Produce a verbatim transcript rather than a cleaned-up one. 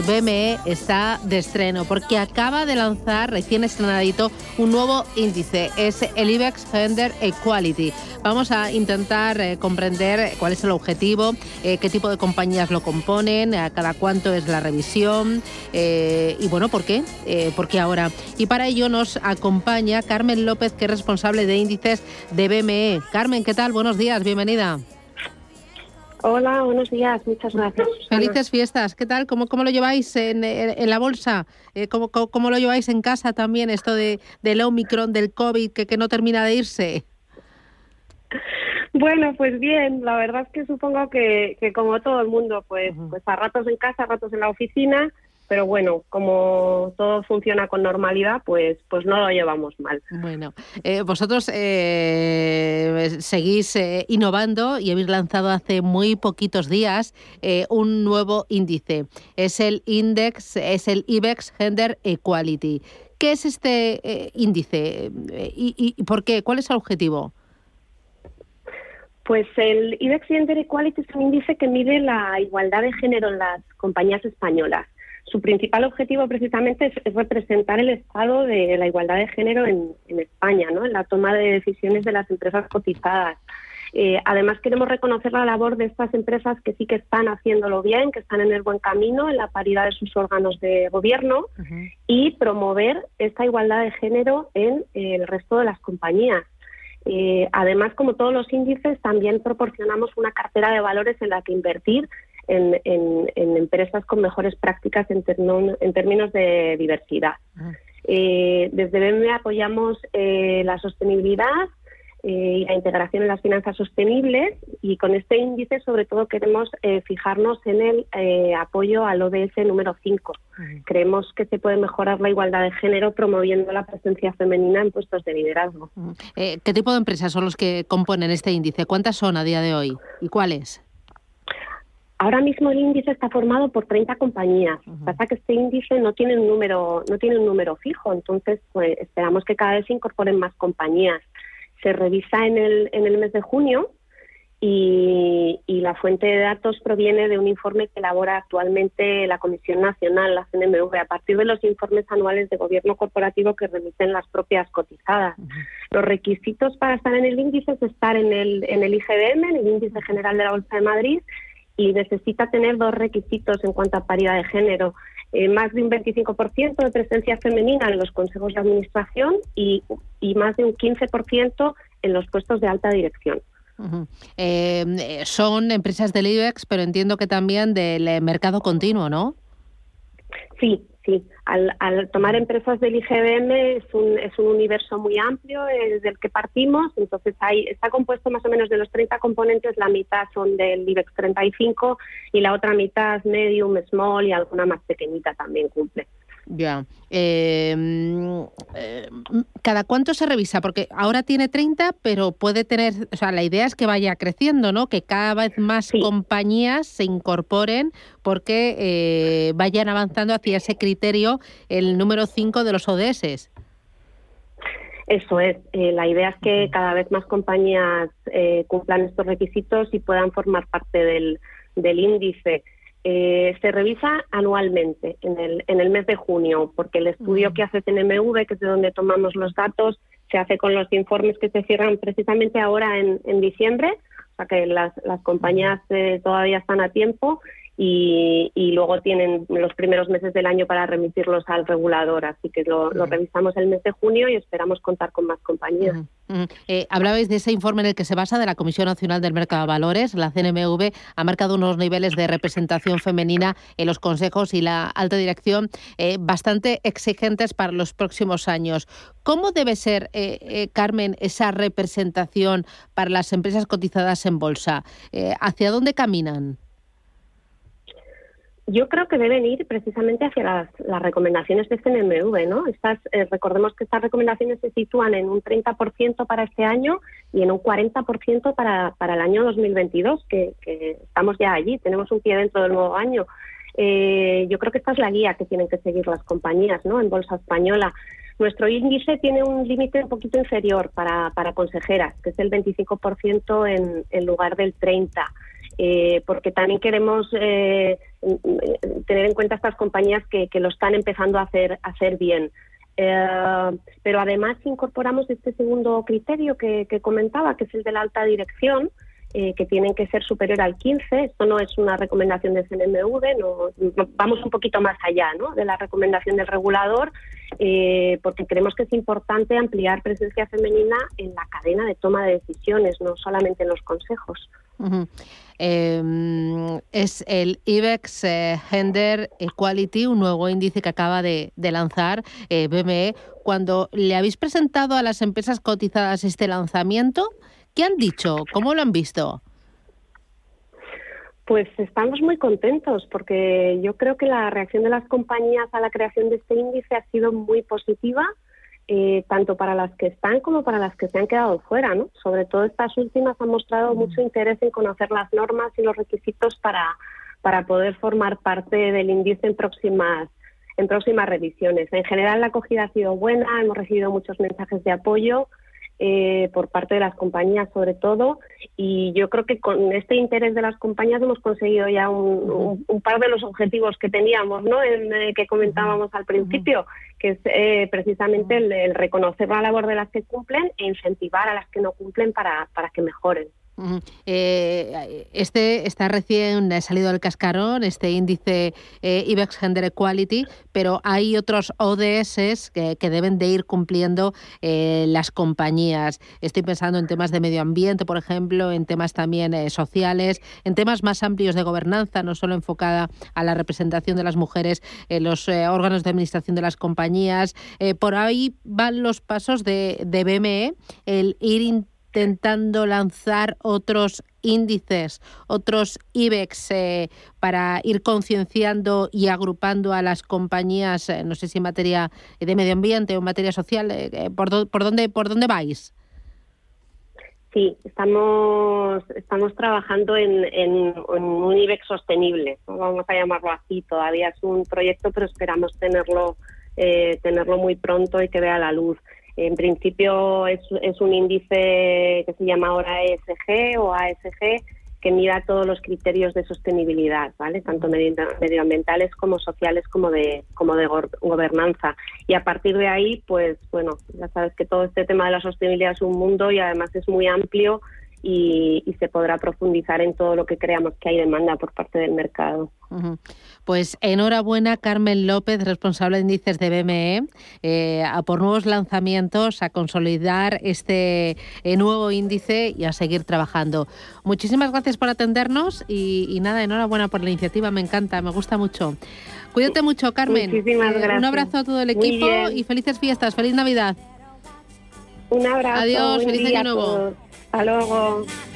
B M E está de estreno porque acaba de lanzar recién estrenadito un nuevo índice, es el IBEX Gender Equality. Vamos a intentar eh, comprender cuál es el objetivo, eh, qué tipo de compañías lo componen, a cada cuánto es la revisión eh, y bueno, ¿por qué? Eh, ¿Por qué ahora? Y para ello nos acompaña Carmen López, que es responsable de índices de B M E. Carmen, ¿qué tal? Buenos días, bienvenida. Hola, buenos días, muchas gracias. Felices fiestas, ¿qué tal? ¿Cómo, cómo lo lleváis en, en, en la bolsa? Eh, ¿cómo, cómo, ¿Cómo lo lleváis en casa también, esto de del Omicron, del COVID, que, que no termina de irse? Bueno, pues bien, la verdad es que supongo que, que como todo el mundo, pues, uh-huh. pues a ratos en casa, a ratos en la oficina, pero bueno, como todo funciona con normalidad, pues pues no lo llevamos mal. Bueno, eh, vosotros eh, seguís eh, innovando y habéis lanzado hace muy poquitos días eh, un nuevo índice. Es el Index, es el IBEX Gender Equality. ¿Qué es este eh, índice y, y por qué? ¿Cuál es el objetivo? Pues el IBEX Gender Equality es un índice que mide la igualdad de género en las compañías españolas. Su principal objetivo precisamente es, es representar el estado de la igualdad de género en, en España, ¿no? En la toma de decisiones de las empresas cotizadas. Eh, además, queremos reconocer la labor de estas empresas que sí que están haciéndolo bien, que están en el buen camino, en la paridad de sus órganos de gobierno, uh-huh. y promover esta igualdad de género en eh, el resto de las compañías. Eh, además, como todos los índices, también proporcionamos una cartera de valores en la que invertir en, en, en empresas con mejores prácticas en, terno, en términos de diversidad. Uh-huh. Eh, desde B M E apoyamos eh, la sostenibilidad eh, y la integración en las finanzas sostenibles, y con este índice sobre todo queremos eh, fijarnos en el eh, apoyo al O D S número cinco. Uh-huh. Creemos que se puede mejorar la igualdad de género promoviendo la presencia femenina en puestos de liderazgo. Uh-huh. Eh, ¿Qué tipo de empresas son los que componen este índice? ¿Cuántas son a día de hoy y cuáles? Ahora mismo el índice está formado por treinta compañías. Uh-huh. Pasa que este índice no tiene un número, no tiene un número fijo, entonces pues esperamos que cada vez se incorporen más compañías. Se revisa en el en el mes de junio y, y la fuente de datos proviene de un informe que elabora actualmente la Comisión Nacional, la C N M V, a partir de los informes anuales de gobierno corporativo que remiten las propias cotizadas. Uh-huh. Los requisitos para estar en el índice es estar en el en el I G B M, en el Índice General de la Bolsa de Madrid, y necesita tener dos requisitos en cuanto a paridad de género. Eh, más de un veinticinco por ciento de presencia femenina en los consejos de administración y, y más de un quince por ciento en los puestos de alta dirección. Uh-huh. Eh, son empresas del IBEX, pero entiendo que también del mercado continuo, ¿no? Sí, sí. Al, al tomar empresas del I G B M es un, es un universo muy amplio eh, del que partimos, entonces hay, está compuesto más o menos de los treinta componentes, la mitad son del IBEX treinta y cinco y la otra mitad medium, small y alguna más pequeñita también cumple. Ya. Eh, eh, ¿Cada cuánto se revisa? Porque ahora tiene treinta, pero puede tener, o sea, la idea es que vaya creciendo, ¿no? Que cada vez más sí. compañías se incorporen porque eh, vayan avanzando hacia ese criterio, el número cinco de los O D S. Eso es. Eh, la idea es que cada vez más compañías eh, cumplan estos requisitos y puedan formar parte del, del índice. Eh, se revisa anualmente en el, en el mes de junio, porque el estudio uh-huh. que hace C N M V, que es de donde tomamos los datos, se hace con los informes que se cierran precisamente ahora en, en diciembre, o sea que las, las compañías eh, todavía están a tiempo y, y luego tienen los primeros meses del año para remitirlos al regulador, así que lo, uh-huh. lo revisamos el mes de junio y esperamos contar con más compañías. Uh-huh. Uh-huh. Eh, hablabais de ese informe en el que se basa de la Comisión Nacional del Mercado de Valores. La C N M V ha marcado unos niveles de representación femenina en los consejos y la alta dirección eh, bastante exigentes para los próximos años. ¿Cómo debe ser, eh, eh, Carmen, esa representación para las empresas cotizadas en bolsa? Eh, ¿Hacia dónde caminan? Yo creo que deben ir precisamente hacia las, las recomendaciones de C N M V, ¿no? Estas, eh, recordemos que estas recomendaciones se sitúan en un treinta por ciento para este año y en un cuarenta por ciento para, para el año dos mil veintidós, que, que estamos ya allí, tenemos un pie dentro del nuevo año. Eh, yo creo que esta es la guía que tienen que seguir las compañías, ¿no? En bolsa española. Nuestro índice tiene un límite un poquito inferior para, para consejeras, que es el veinticinco por ciento en, en lugar del treinta por ciento. Eh, porque también queremos eh, tener en cuenta estas compañías que, que lo están empezando a hacer, a hacer bien. Eh, pero además incorporamos este segundo criterio que, que comentaba, que es el de la alta dirección, eh, que tienen que ser superior al quince. Esto no es una recomendación de C N M V, no, vamos un poquito más allá, ¿no?, de la recomendación del regulador, eh, porque creemos que es importante ampliar presencia femenina en la cadena de toma de decisiones, no solamente en los consejos. Uh-huh. Eh, es el IBEX eh, Gender Equality, un nuevo índice que acaba de, de lanzar eh, B M E. Cuando le habéis presentado a las empresas cotizadas este lanzamiento, ¿qué han dicho? ¿Cómo lo han visto? Pues estamos muy contentos porque yo creo que la reacción de las compañías a la creación de este índice ha sido muy positiva. Eh, tanto para las que están como para las que se han quedado fuera, ¿no? Sobre todo estas últimas han mostrado mucho interés en conocer las normas y los requisitos para, para poder formar parte del índice en próximas, en próximas revisiones. En general la acogida ha sido buena, hemos recibido muchos mensajes de apoyo eh, por parte de las compañías sobre todo, y yo creo que con este interés de las compañías hemos conseguido ya un, un, un par de los objetivos que teníamos, ¿no?, en, eh, que comentábamos al principio, que es eh, precisamente el, el reconocer la labor de las que cumplen e incentivar a las que no cumplen para, para que mejoren. Uh-huh. Eh, este está recién salido del cascarón, este índice eh, IBEX Gender Equality, pero hay otros O D S que, que deben de ir cumpliendo eh, las compañías. Estoy pensando en temas de medio ambiente, por ejemplo, en temas también eh, sociales, en temas más amplios de gobernanza, no solo enfocada a la representación de las mujeres en los eh, órganos de administración de las compañías. Eh, por ahí van los pasos de, de B M E, el ir intentando lanzar otros índices, otros IBEX eh, para ir concienciando y agrupando a las compañías, eh, no sé si en materia de medio ambiente o en materia social. Eh, ¿por, do, por, dónde, ¿Por dónde vais? Sí, estamos estamos trabajando en, en, en un IBEX sostenible, ¿no? Vamos a llamarlo así. Todavía es un proyecto, pero esperamos tenerlo eh, tenerlo muy pronto y que vea la luz. En principio es, es un índice que se llama ahora E S G o A S G, que mida todos los criterios de sostenibilidad, ¿vale?, tanto medioambientales como sociales como de como de go- gobernanza. Y a partir de ahí, pues bueno, ya sabes que todo este tema de la sostenibilidad es un mundo y además es muy amplio y, y se podrá profundizar en todo lo que creamos que hay demanda por parte del mercado. Uh-huh. Pues enhorabuena, Carmen López, responsable de índices de B M E, eh, a por nuevos lanzamientos, a consolidar este eh, nuevo índice y a seguir trabajando. Muchísimas gracias por atendernos y, y nada, enhorabuena por la iniciativa, me encanta, me gusta mucho. Cuídate mucho, Carmen. Muchísimas gracias. Eh, un abrazo a todo el equipo y felices fiestas, feliz Navidad. Un abrazo. Adiós, feliz año año nuevo. Hasta luego.